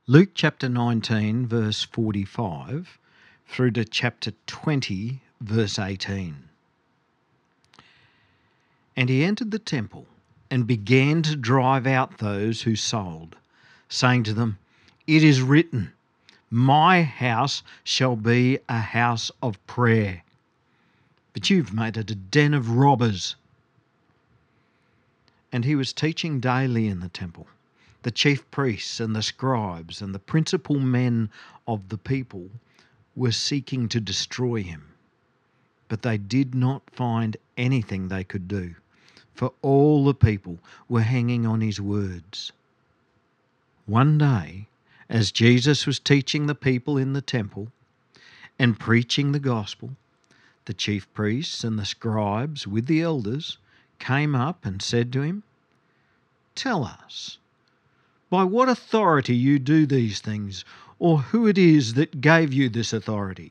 Luke chapter 19, verse 45, through to chapter 20, verse 18. And he entered the temple and began to drive out those who sold, saying to them, "It is written, my house shall be a house of prayer, but you've made it a den of robbers." And he was teaching daily in the temple. The chief priests and the scribes and the principal men of the people were seeking to destroy him, but they did not find anything they could do, for all the people were hanging on his words. One day, as Jesus was teaching the people in the temple and preaching the gospel, the chief priests and the scribes with the elders came up and said to him, "Tell us, by what authority you do these things, or who it is that gave you this authority?"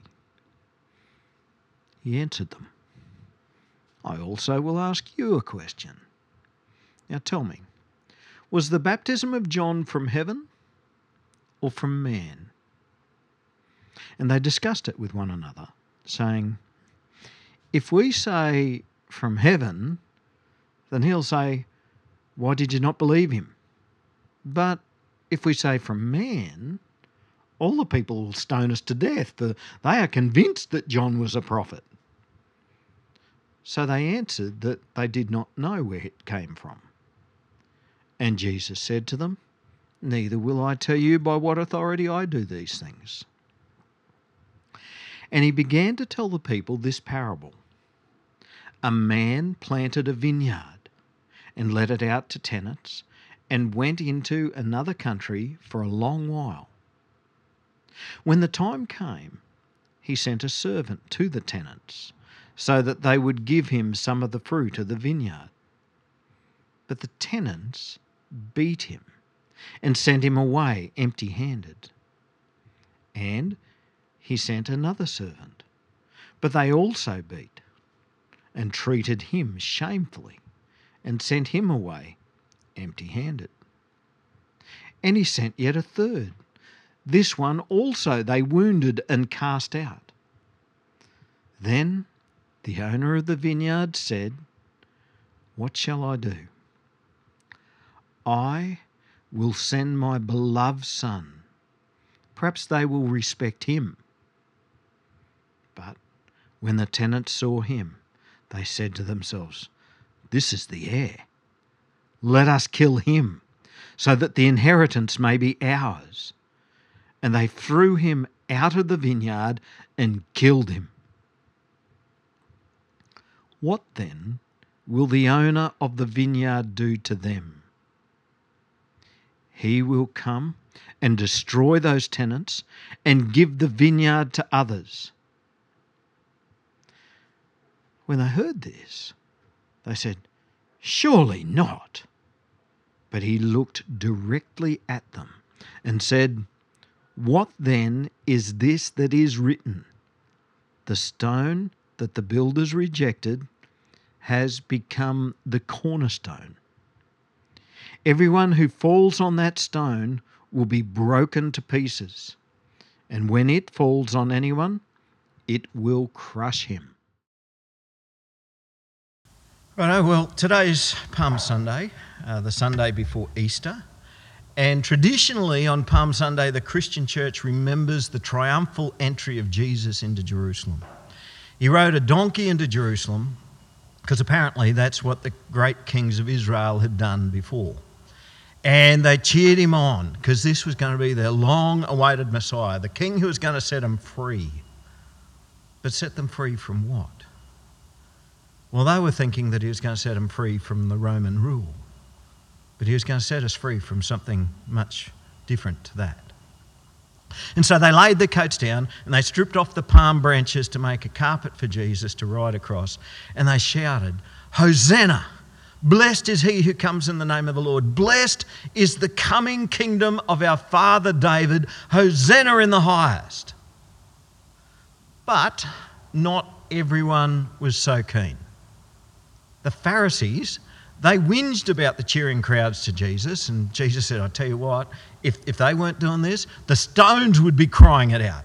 He answered them, "I also will ask you a question. Now tell me, was the baptism of John from heaven or from man?" And they discussed it with one another, saying, "If we say from heaven, then he'll say, 'Why did you not believe him?' But if we say from man, all the people will stone us to death, for they are convinced that John was a prophet." So they answered that they did not know where it came from. And Jesus said to them, "Neither will I tell you by what authority I do these things." And he began to tell the people this parable. A man planted a vineyard and let it out to tenants and went into another country for a long while. When the time came, he sent a servant to the tenants so that they would give him some of the fruit of the vineyard. But the tenants beat him and sent him away empty-handed. And he sent another servant, but they also beat and treated him shamefully and sent him away empty-handed. And he sent yet a third. This one also they wounded and cast out. Then the owner of the vineyard said, "What shall I do? I will send my beloved son. Perhaps they will respect him." But when the tenants saw him, they said to themselves, "This is the heir. Let us kill him, so that the inheritance may be ours." And they threw him out of the vineyard and killed him. What then will the owner of the vineyard do to them? He will come and destroy those tenants and give the vineyard to others. When they heard this, they said, "Surely not." But he looked directly at them and said, "What then is this that is written? The stone that the builders rejected has become the cornerstone. Everyone who falls on that stone will be broken to pieces, and when it falls on anyone, it will crush him." Righto, well, today's Palm Sunday, the Sunday before Easter. And traditionally on Palm Sunday, the Christian church remembers the triumphal entry of Jesus into Jerusalem. He rode a donkey into Jerusalem because apparently that's what the great kings of Israel had done before. And they cheered him on because this was going to be their long-awaited Messiah, the king who was going to set them free. But set them free from what? Well, they were thinking that he was going to set them free from the Roman rule. But he was going to set us free from something much different to that. And so they laid their coats down and they stripped off the palm branches to make a carpet for Jesus to ride across. And they shouted, "Hosanna! Blessed is he who comes in the name of the Lord. Blessed is the coming kingdom of our father David. Hosanna in the highest." But not everyone was so keen. The Pharisees, They whinged about the cheering crowds to Jesus, and Jesus said, I tell you what, if they weren't doing this, the stones would be crying it out.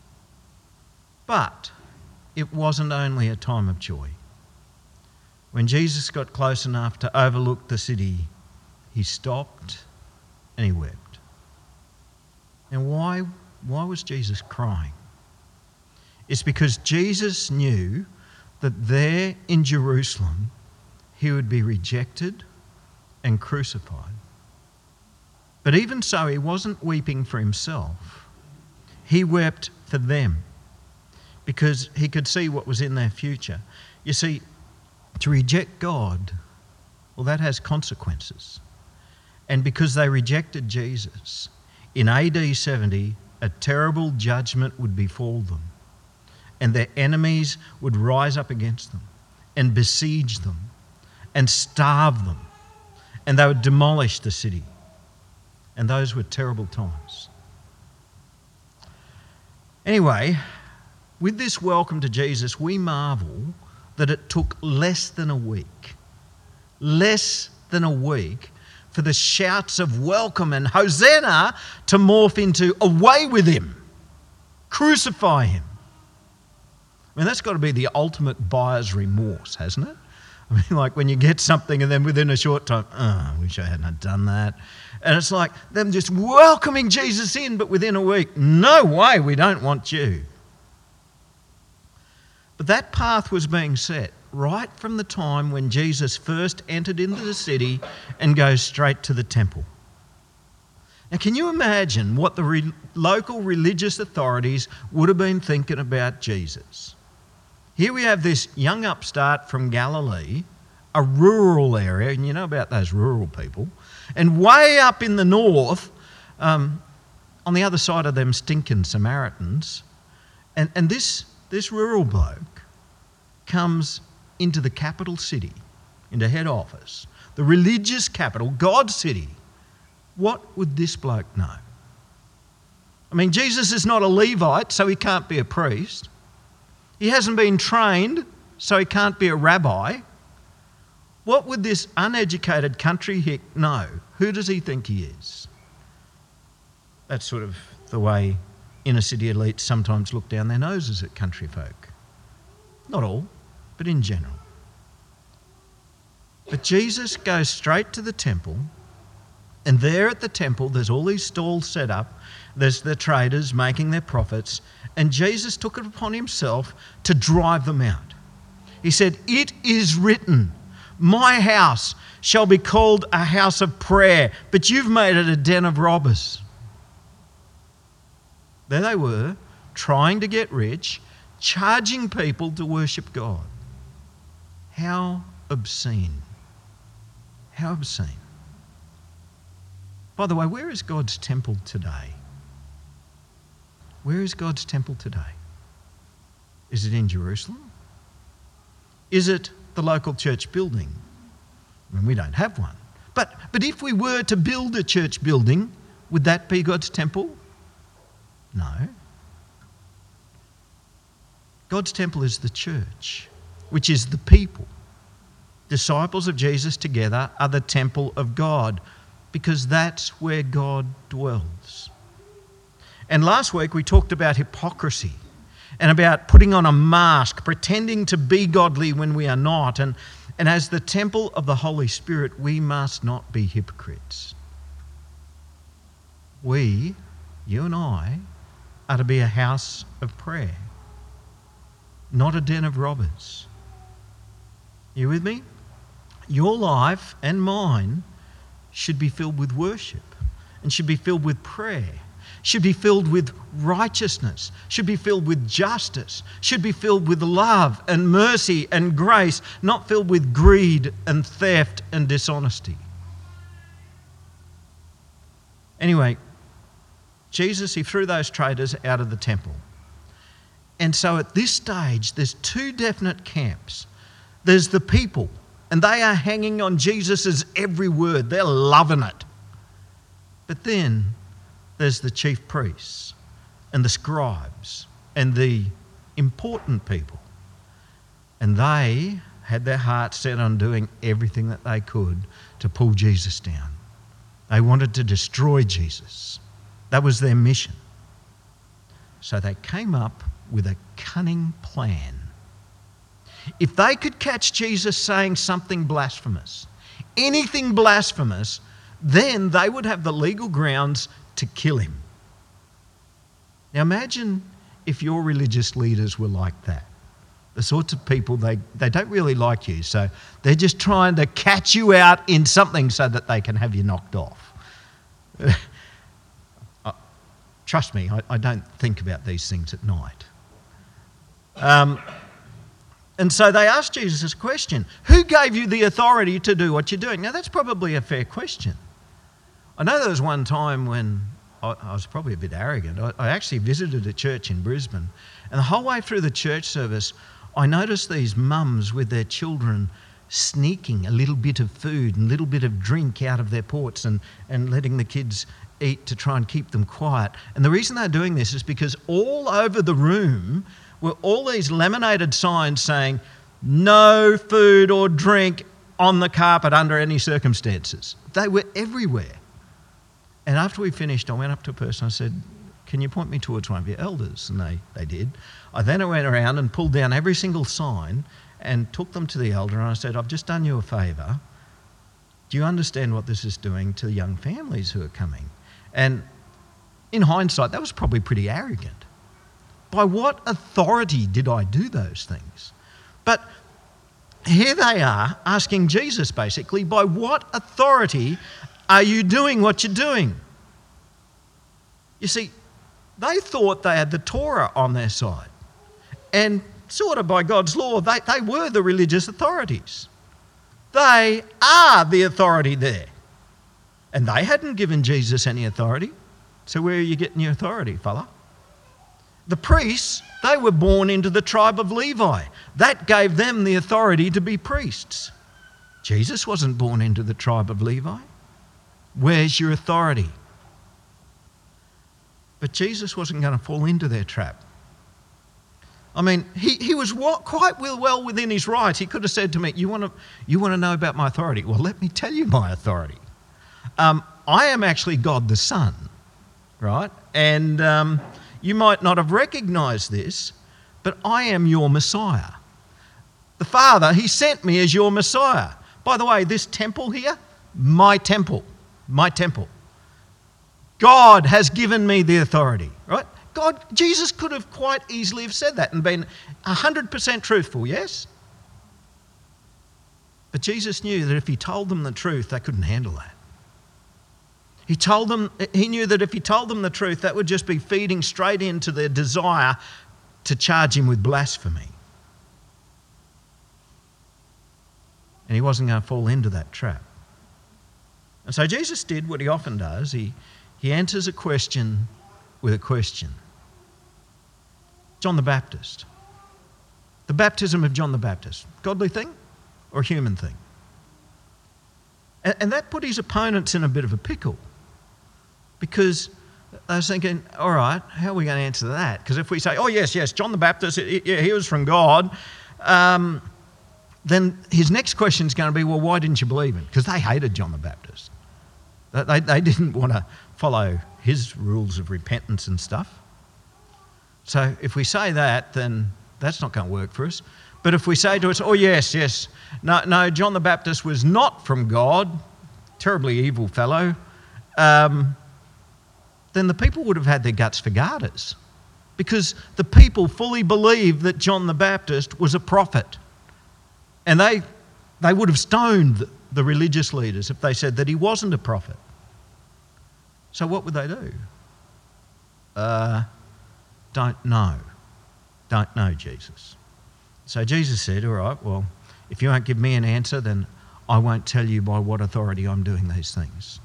But it wasn't only a time of joy. When Jesus got close enough to overlook the city, he stopped and he wept. And why was Jesus crying? It's because Jesus knew that there in Jerusalem, he would be rejected and crucified. But even so, he wasn't weeping for himself. He wept for them because he could see what was in their future. You see, to reject God, well, that has consequences. And because they rejected Jesus, in AD 70, a terrible judgment would befall them, and their enemies would rise up against them and besiege them and starve them, and they would demolish the city. And those were terrible times. Anyway, with this welcome to Jesus, we marvel that it took less than a week for the shouts of welcome and Hosanna to morph into away with him, crucify him. I mean, that's got to be the ultimate buyer's remorse, hasn't it? I mean, like when you get something and then within a short time, I wish I hadn't done that. And it's like them just welcoming Jesus in, but within a week, no way, we don't want you. But that path was being set right from the time when Jesus first entered into the city and goes straight to the temple. Now, can you imagine what the local religious authorities would have been thinking about Jesus? Here we have this young upstart from Galilee, a rural area, and you know about those rural people, and way up in the north, on the other side of them stinking Samaritans, and this rural bloke comes into the capital city, into head office, the religious capital, God's city. What would this bloke know? I mean, Jesus is not a Levite, so he can't be a priest. He hasn't been trained, so he can't be a rabbi. What would this uneducated country hick know? Who does he think he is? That's sort of the way inner city elites sometimes look down their noses at country folk. Not all, but in general. But Jesus goes straight to the temple, and there at the temple there's all these stalls set up. There's the traders making their profits, and Jesus took it upon himself to drive them out. He said, "It is written, my house shall be called a house of prayer, but you've made it a den of robbers." There they were, trying to get rich, charging people to worship God. How obscene. How obscene. By the way, where is God's temple today? Where is God's temple today? Is it in Jerusalem? Is it the local church building? I mean, we don't have one. But if we were to build a church building, would that be God's temple? No. God's temple is the church, which is the people. Disciples of Jesus together are the temple of God, because that's where God dwells. And last week we talked about hypocrisy and about putting on a mask, pretending to be godly when we are not. And as the temple of the Holy Spirit, we must not be hypocrites. We, you and I, are to be a house of prayer, not a den of robbers. You with me? Your life and mine should be filled with worship and should be filled with prayer, should be filled with righteousness, should be filled with justice, should be filled with love and mercy and grace, not filled with greed and theft and dishonesty. Anyway, Jesus, he threw those traders out of the temple. And so at this stage, there's two definite camps. There's the people, and they are hanging on Jesus' every word. They're loving it. But then there's the chief priests and the scribes and the important people. And they had their hearts set on doing everything that they could to pull Jesus down. They wanted to destroy Jesus. That was their mission. So they came up with a cunning plan. If they could catch Jesus saying something blasphemous, anything blasphemous, then they would have the legal grounds to kill him. Now imagine if your religious leaders were like that. The sorts of people, they don't really like you, so they're just trying to catch you out in something so that they can have you knocked off. Trust me, I don't think about these things at night. And so they asked Jesus this question: who gave you the authority to do what you're doing? Now that's probably a fair question. I know there was one time when I was probably a bit arrogant. I actually visited a church in Brisbane, and the whole way through the church service, I noticed these mums with their children sneaking a little bit of food and a little bit of drink out of their ports and letting the kids eat to try and keep them quiet. And the reason they're doing this is because all over the room were all these laminated signs saying, no food or drink on the carpet under any circumstances. They were everywhere. And after we finished, I went up to a person, I said, can you point me towards one of your elders? And they did. I then went around and pulled down every single sign and took them to the elder, and I said, I've just done you a favour. Do you understand what this is doing to the young families who are coming? And in hindsight, that was probably pretty arrogant. By what authority did I do those things? But here they are asking Jesus basically, by what authority are you doing what you're doing? You see, they thought they had the Torah on their side. And sort of by God's law, they were the religious authorities. They are the authority there. And they hadn't given Jesus any authority. So where are you getting your authority, fella? The priests, they were born into the tribe of Levi. That gave them the authority to be priests. Jesus wasn't born into the tribe of Levi. Where's your authority? But Jesus wasn't going to fall into their trap. I mean, he was quite well within his right. He could have said to me, you want to know about my authority? Well, let me tell you my authority. I am actually God the Son, right? And you might not have recognised this, but I am your Messiah. The Father, he sent me as your Messiah. By the way, this temple here, my temple. God has given me the authority, right? Jesus could have quite easily have said that and been 100% truthful, yes? But Jesus knew that if he told them the truth, they couldn't handle that. He knew that if he told them the truth, that would just be feeding straight into their desire to charge him with blasphemy. And he wasn't going to fall into that trap. And so Jesus did what he often does. He answers a question with a question. John the Baptist. The baptism of John the Baptist. Godly thing or human thing? And that put his opponents in a bit of a pickle. Because they were thinking, all right, how are we going to answer that? Because if we say, oh, yes, John the Baptist, he was from God, then his next question is going to be, well, why didn't you believe him? Because they hated John the Baptist. They didn't want to follow his rules of repentance and stuff. So if we say that, then that's not going to work for us. But if we say to us, oh, yes, no, John the Baptist was not from God, terribly evil fellow, then the people would have had their guts for garters, because the people fully believed that John the Baptist was a prophet. And they would have stoned the religious leaders if they said that he wasn't a prophet. So what would they do? Don't know, Jesus. So Jesus said, all right, well, if you won't give me an answer, then I won't tell you by what authority I'm doing these things.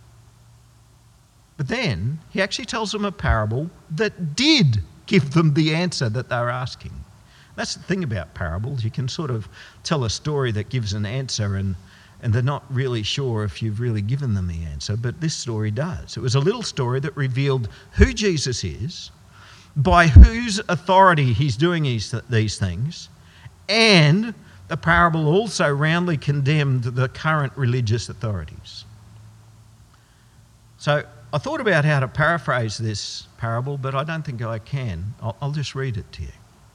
But then he actually tells them a parable that did give them the answer that they were asking. That's the thing about parables. You can sort of tell a story that gives an answer and they're not really sure if you've really given them the answer, but this story does. It was a little story that revealed who Jesus is, by whose authority he's doing these things, and the parable also roundly condemned the current religious authorities. So I thought about how to paraphrase this parable, but I don't think I can. I'll just read it to you.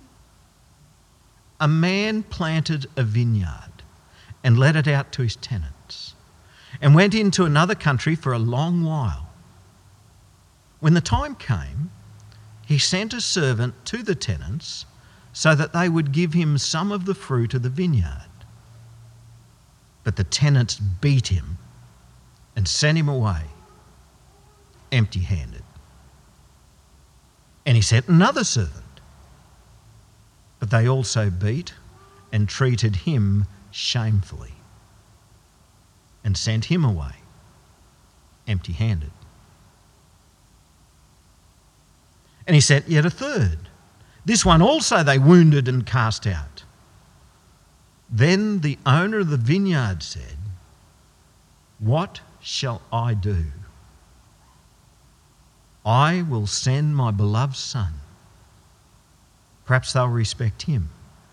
A man planted a vineyard and let it out to his tenants and went into another country for a long while. When the time came, he sent a servant to the tenants so that they would give him some of the fruit of the vineyard. But the tenants beat him and sent him away empty-handed. And he sent another servant, but they also beat and treated him shamefully and sent him away empty-handed. And he sent yet a third. This one also they wounded and cast out. Then the owner of the vineyard said, "What shall I do? I will send my beloved son. Perhaps they'll respect him."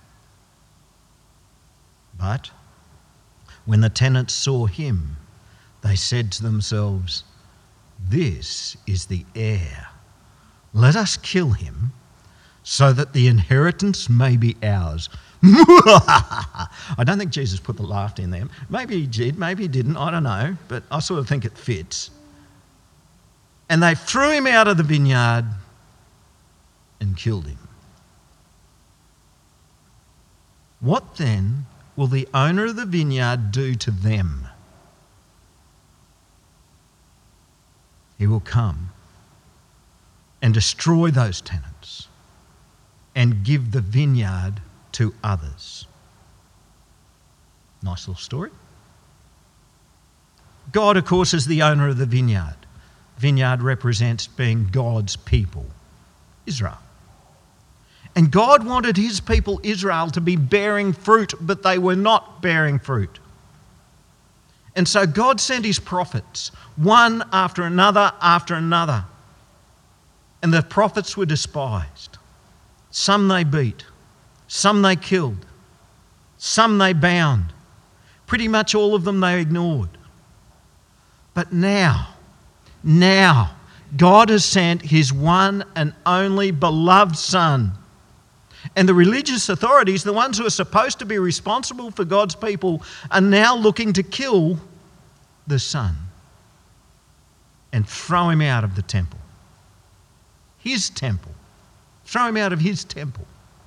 But when the tenants saw him, they said to themselves, "This is the heir. Let us kill him so that the inheritance may be ours." I don't think Jesus put the laughter in there. Maybe he did, maybe he didn't, I don't know, but I sort of think it fits. And they threw him out of the vineyard and killed him. What then will the owner of the vineyard do to them? He will come and destroy those tenants and give the vineyard to others. Nice little story. God, of course, is the owner of the vineyard. Vineyard represents being God's people, Israel. And God wanted his people, Israel, to be bearing fruit, but they were not bearing fruit. And so God sent his prophets, one after another after another. And the prophets were despised. Some they beat, some they killed, some they bound. Pretty much all of them they ignored. But now, God has sent his one and only beloved Son. And the religious authorities, the ones who are supposed to be responsible for God's people, are now looking to kill the Son and throw him out of the temple. His temple. Throw him out of his temple.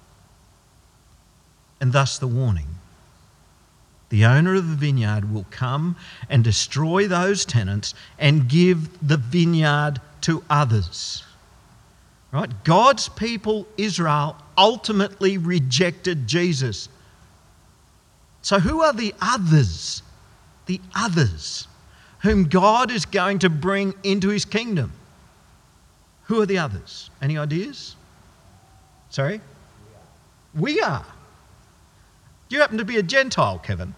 And thus the warning. The owner of the vineyard will come and destroy those tenants and give the vineyard to others. Right? God's people, Israel, ultimately rejected Jesus. So who are the others? The others whom God is going to bring into his kingdom. Who are the others? Any ideas? Sorry? We are. Do you happen to be a Gentile, Kevin?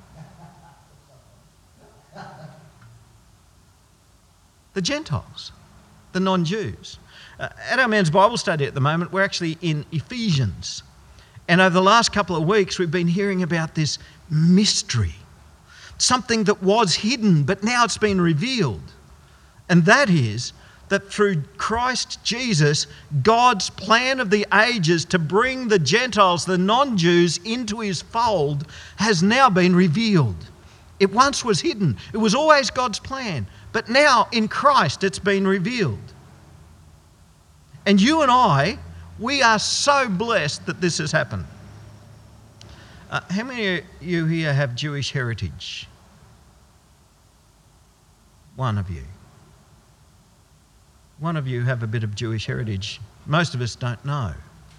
The Gentiles, the non-Jews. At our men's Bible study at the moment, we're actually in Ephesians. And over the last couple of weeks, we've been hearing about this mystery. Something that was hidden, but now it's been revealed. And that is that through Christ Jesus, God's plan of the ages to bring the Gentiles, the non-Jews, into his fold has now been revealed. It once was hidden. It was always God's plan. But now in Christ it's been revealed. And you and I, we are so blessed that this has happened. How many of you here have Jewish heritage? One of you. One of you have a bit of Jewish heritage. Most of us don't know.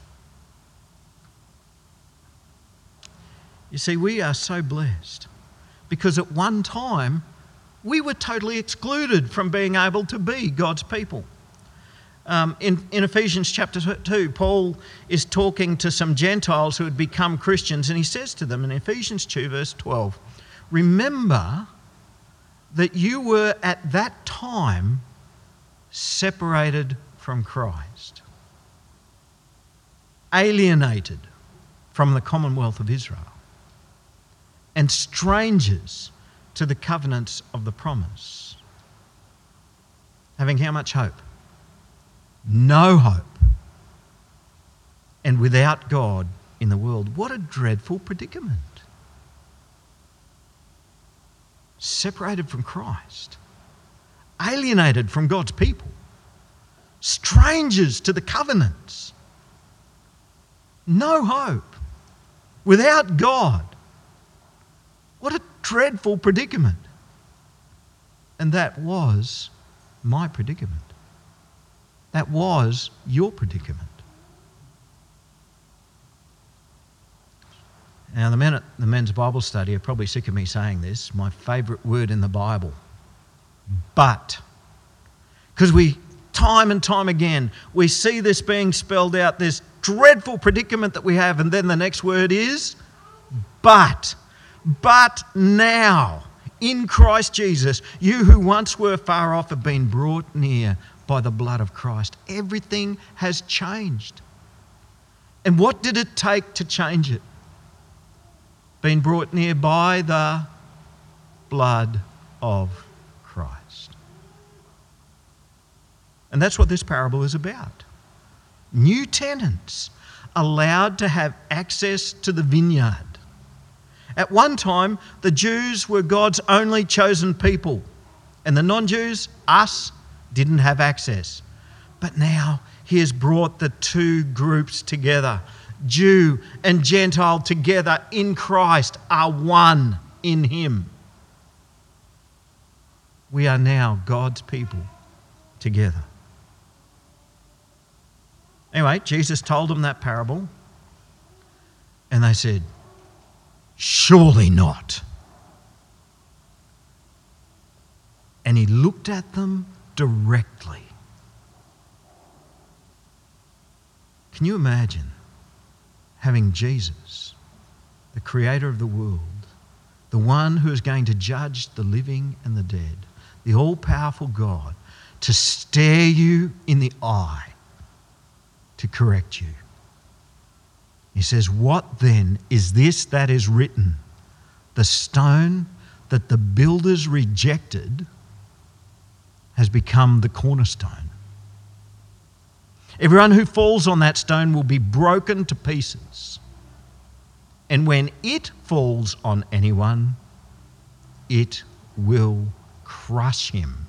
You see, we are so blessed because at one time we were totally excluded from being able to be God's people. In Ephesians chapter 2, Paul is talking to some Gentiles who had become Christians, and he says to them in Ephesians 2 verse 12, "Remember that you were at that time separated from Christ, alienated from the commonwealth of Israel, and strangers to the covenants of the promise. Having how much hope? No hope. And without God in the world. What a dreadful predicament. Separated from Christ. Alienated from God's people. Strangers to the covenants. No hope. Without God. What a dreadful predicament. And that was my predicament. That was your predicament. Now, the men at the men's Bible study are probably sick of me saying this, my favourite word in the Bible. But. Because time and time again, we see this being spelled out, this dreadful predicament that we have, and then the next word is but. But now, in Christ Jesus, you who once were far off have been brought near by the blood of Christ. Everything has changed. And what did it take to change it? Been brought near by the blood of Christ. And that's what this parable is about. New tenants allowed to have access to the vineyard. At one time, the Jews were God's only chosen people, and the non-Jews, us, didn't have access. But now he has brought the two groups together. Jew and Gentile together in Christ are one in him. We are now God's people together. Anyway, Jesus told them that parable, and they said, "Surely not." And he looked at them directly. Can you imagine having Jesus, the creator of the world, the one who is going to judge the living and the dead, the all-powerful God, to stare you in the eye, to correct you? He says, "What then is this that is written? The stone that the builders rejected has become the cornerstone. Everyone who falls on that stone will be broken to pieces. And when it falls on anyone, it will crush him."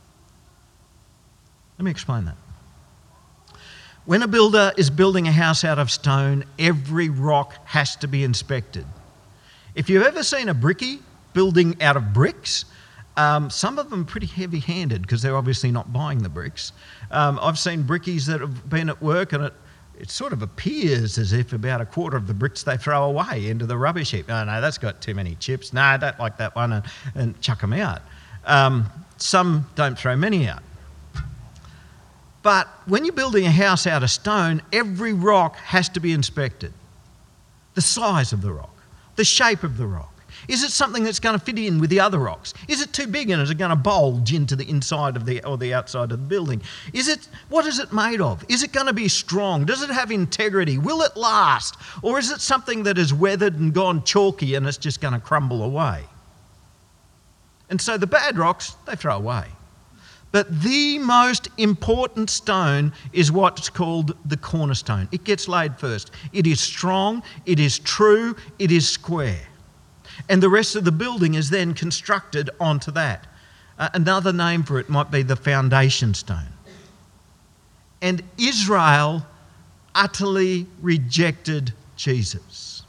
Let me explain that. When a builder is building a house out of stone, every rock has to be inspected. If you've ever seen a brickie building out of bricks, some of them pretty heavy-handed because they're obviously not buying the bricks. I've seen brickies that have been at work and it sort of appears as if about a quarter of the bricks they throw away into the rubbish heap. "Oh, no, that's got too many chips. No, I don't like that one," and chuck them out. Some don't throw many out. But when you're building a house out of stone, every rock has to be inspected. The size of the rock, the shape of the rock. Is it something that's going to fit in with the other rocks? Is it too big and is it going to bulge into the inside of or the outside of the building? What is it made of? Is it going to be strong? Does it have integrity? Will it last? Or is it something that is weathered and gone chalky and it's just going to crumble away? And so the bad rocks, they throw away. But the most important stone is what's called the cornerstone. It gets laid first. It is strong, it is true, it is square. And the rest of the building is then constructed onto that. Another name for it might be the foundation stone. And Israel utterly rejected Jesus.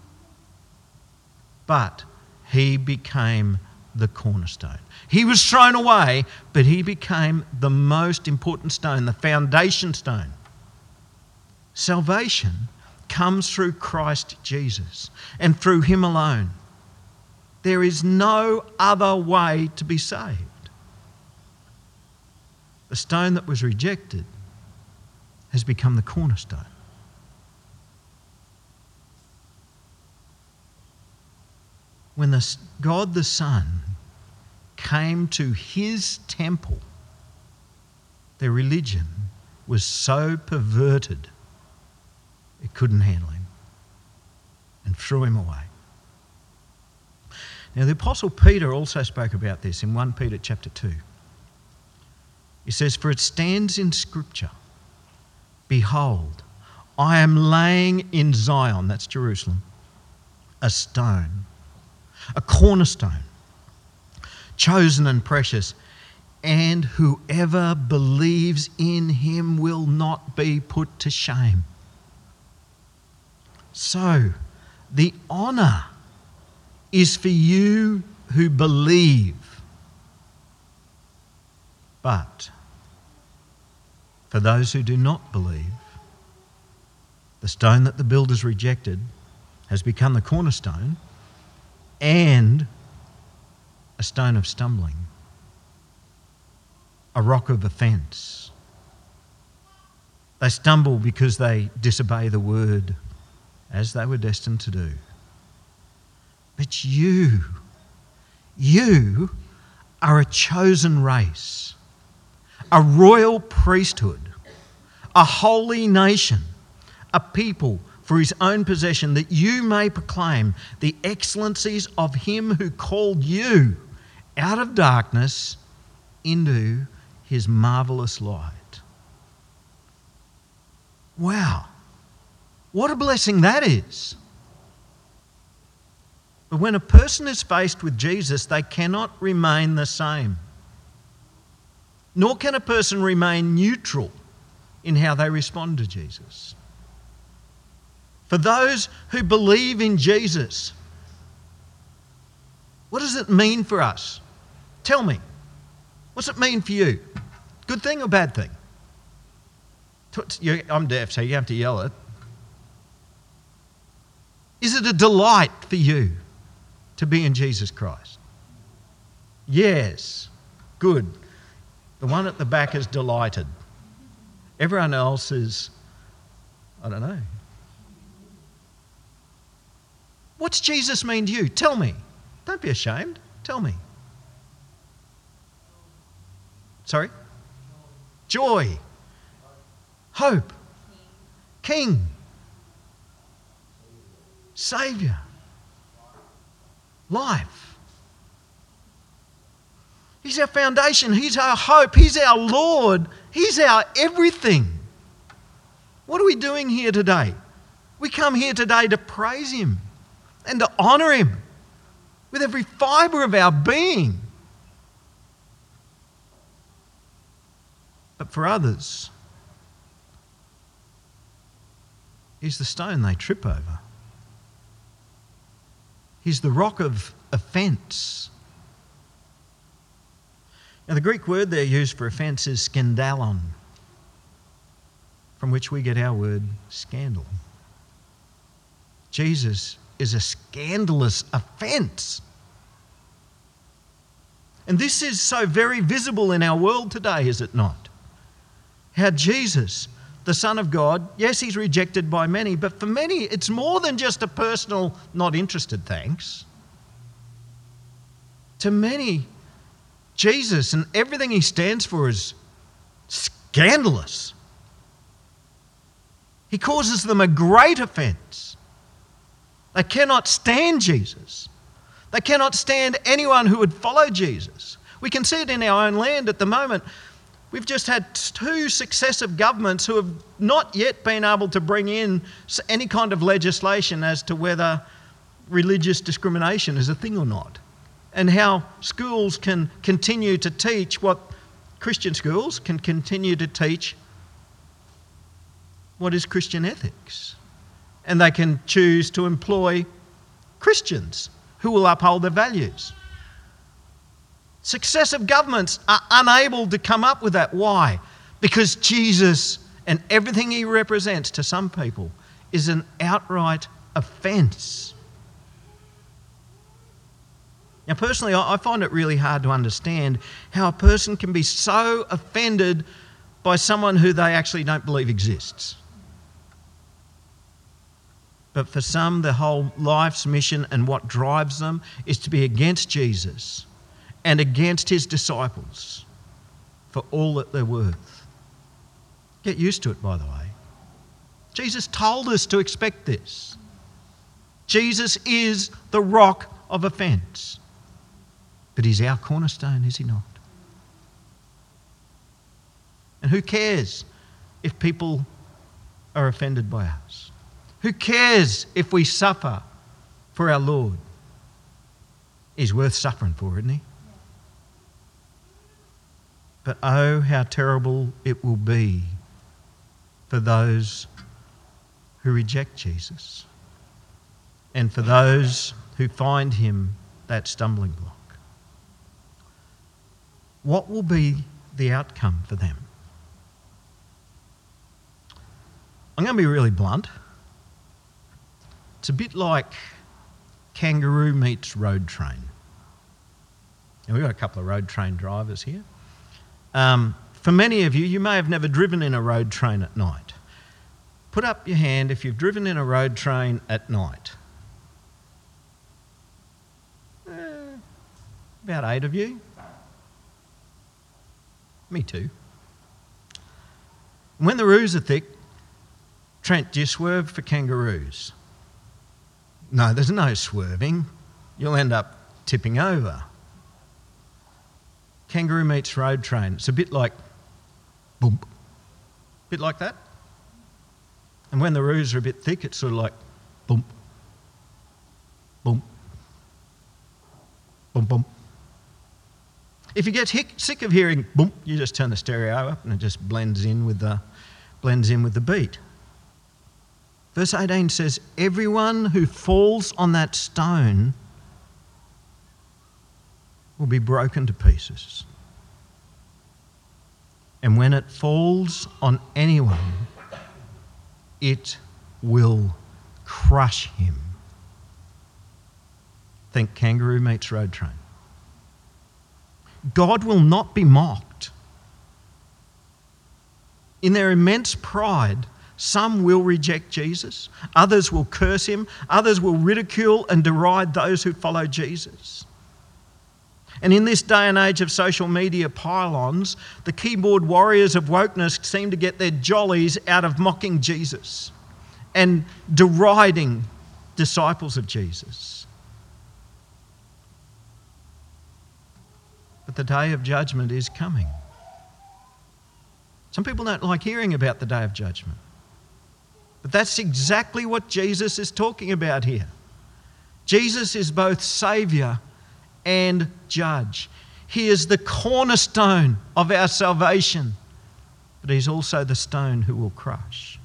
But he became the cornerstone. He was thrown away, but he became the most important stone, the foundation stone. Salvation comes through Christ Jesus and through him alone. There is no other way to be saved. The stone that was rejected has become the cornerstone. When God the Son came to his temple, their religion was so perverted it couldn't handle him and threw him away. Now, the Apostle Peter also spoke about this in 1 Peter chapter 2. He says, "For it stands in Scripture, behold, I am laying in Zion," that's Jerusalem, "a stone, a cornerstone, chosen and precious, and whoever believes in him will not be put to shame." So, the honour is for you who believe. But for those who do not believe, the stone that the builders rejected has become the cornerstone and a stone of stumbling, a rock of offence. They stumble because they disobey the word as they were destined to do. But you are a chosen race, a royal priesthood, a holy nation, a people for his own possession, that you may proclaim the excellencies of him who called you out of darkness into his marvellous light. Wow, what a blessing that is. But when a person is faced with Jesus, they cannot remain the same. Nor can a person remain neutral in how they respond to Jesus. For those who believe in Jesus, what does it mean for us? Tell me. What's it mean for you? Good thing or bad thing? I'm deaf, so you have to yell it. Is it a delight for you to be in Jesus Christ? Yes. Good. The one at the back is delighted. Everyone else is, I don't know. What's Jesus mean to you? Tell me. Don't be ashamed. Tell me. Sorry? Joy. Hope. King. Saviour. Life. He's our foundation. He's our hope. He's our Lord. He's our everything. What are we doing here today? We come here today to praise him and to honour him with every fibre of our being. But for others, he's the stone they trip over. He's the rock of offence. Now, the Greek word there used for offence is skandalon, from which we get our word scandal. Jesus is a scandalous offence. And this is so very visible in our world today, is it not? How Jesus, the Son of God, yes, he's rejected by many, but for many it's more than just a personal not interested thanks. To many, Jesus and everything he stands for is scandalous. He causes them a great offence. They cannot stand Jesus. They cannot stand anyone who would follow Jesus. We can see it in our own land at the moment. We've just had 2 successive governments who have not yet been able to bring in any kind of legislation as to whether religious discrimination is a thing or not, and how schools can continue to teach what Christian schools can continue to teach what is Christian ethics. And they can choose to employ Christians who will uphold their values. Successive governments are unable to come up with that. Why? Because Jesus and everything he represents to some people is an outright offence. Now, personally, I find it really hard to understand how a person can be so offended by someone who they actually don't believe exists. But for some, their whole life's mission and what drives them is to be against Jesus and against his disciples for all that they're worth. Get used to it, by the way. Jesus told us to expect this. Jesus is the rock of offence. But he's our cornerstone, is he not? And who cares if people are offended by us? Who cares if we suffer for our Lord? He's worth suffering for, isn't he? But oh, how terrible it will be for those who reject Jesus and for those who find him that stumbling block. What will be the outcome for them? I'm going to be really blunt. It's a bit like kangaroo meets road train. And we've got a couple of road train drivers here. For many of you, you may have never driven in a road train at night. Put up your hand if you've driven in a road train at night. About 8 of you. Me too. When the roos are thick, Trent, do you swerve for kangaroos? No, there's no swerving. You'll end up tipping over. Kangaroo meets road train. It's a bit like boom. Bit like that. And when the roos are a bit thick, it's sort of like boom, boom, boom, boom. If you get sick of hearing boom, you just turn the stereo up and it just blends in with the beat. Verse 18 says, everyone who falls on that stone will be broken to pieces. And when it falls on anyone, it will crush him. Think kangaroo meets road train. God will not be mocked. In their immense pride, some will reject Jesus, others will curse him, others will ridicule and deride those who follow Jesus. And in this day and age of social media pylons, the keyboard warriors of wokeness seem to get their jollies out of mocking Jesus and deriding disciples of Jesus. But the day of judgment is coming. Some people don't like hearing about the day of judgment. But that's exactly what Jesus is talking about here. Jesus is both Saviour and Judge. He is the cornerstone of our salvation, but he's also the stone who will crush.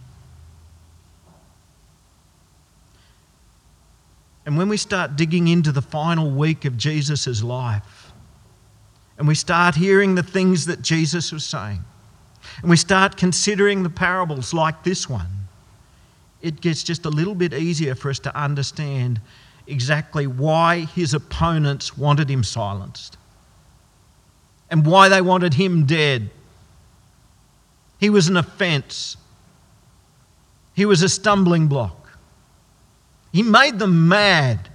And when we start digging into the final week of Jesus' life, and we start hearing the things that Jesus was saying, and we start considering the parables like this one, it gets just a little bit easier for us to understand exactly why his opponents wanted him silenced and why they wanted him dead. He was an offence. He was a stumbling block. He made them mad.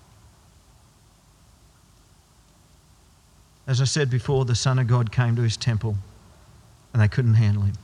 As I said before, the Son of God came to his temple and they couldn't handle him.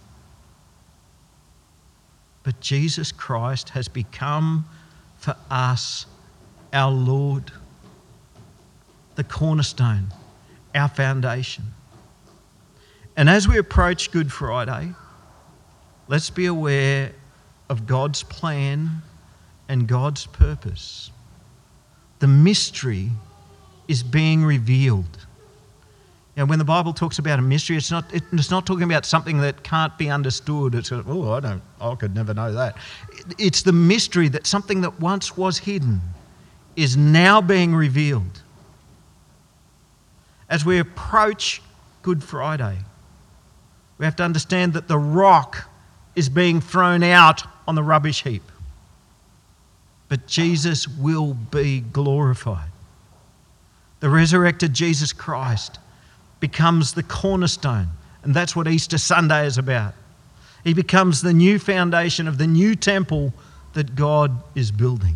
But Jesus Christ has become for us our Lord, the cornerstone, our foundation. And as we approach Good Friday, let's be aware of God's plan and God's purpose. The mystery is being revealed. You know, when the Bible talks about a mystery, it's not talking about something that can't be understood. It's I could never know that. It's the mystery that something that once was hidden is now being revealed. As we approach Good Friday, we have to understand that the rock is being thrown out on the rubbish heap. But Jesus will be glorified. The resurrected Jesus Christ becomes the cornerstone, and that's what Easter Sunday is about. He becomes the new foundation of the new temple that God is building.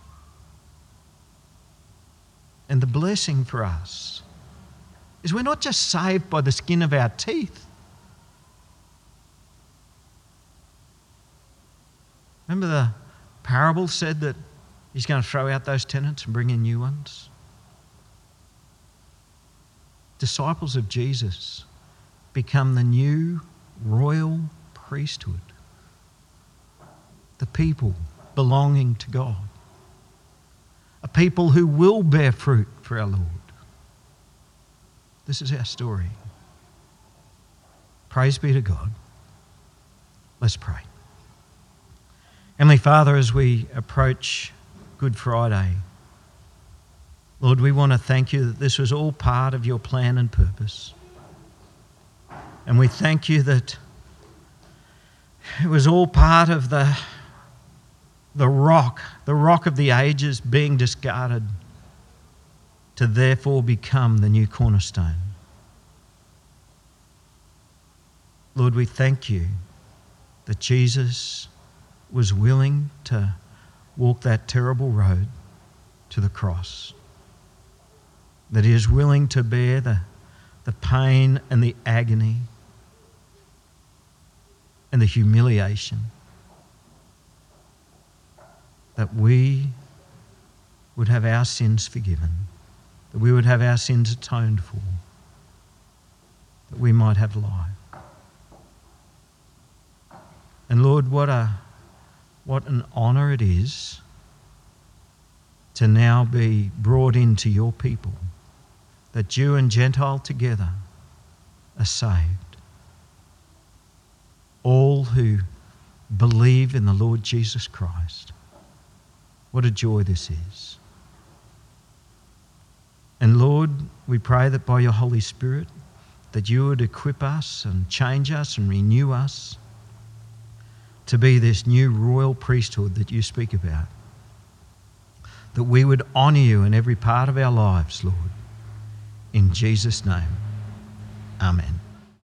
And the blessing for us is we're not just saved by the skin of our teeth. Remember the parable said that he's going to throw out those tenants and bring in new ones? disciples of Jesus become the new royal priesthood, the people belonging to God, a people who will bear fruit for our Lord. This is our story. Praise be to God. Let's pray. Heavenly Father, as we approach Good Friday, Lord, we want to thank you that this was all part of your plan and purpose. And we thank you that it was all part of the rock of the ages being discarded to therefore become the new cornerstone. Lord, we thank you that Jesus was willing to walk that terrible road to the cross, that he is willing to bear the pain and the agony and the humiliation, that we would have our sins forgiven, that we would have our sins atoned for, that we might have life. And Lord, what an honour it is to now be brought into your people, that Jew and Gentile together are saved. All who believe in the Lord Jesus Christ. What a joy this is. And Lord, we pray that by your Holy Spirit, that you would equip us and change us and renew us to be this new royal priesthood that you speak about. That we would honour you in every part of our lives, Lord. In Jesus' name, amen.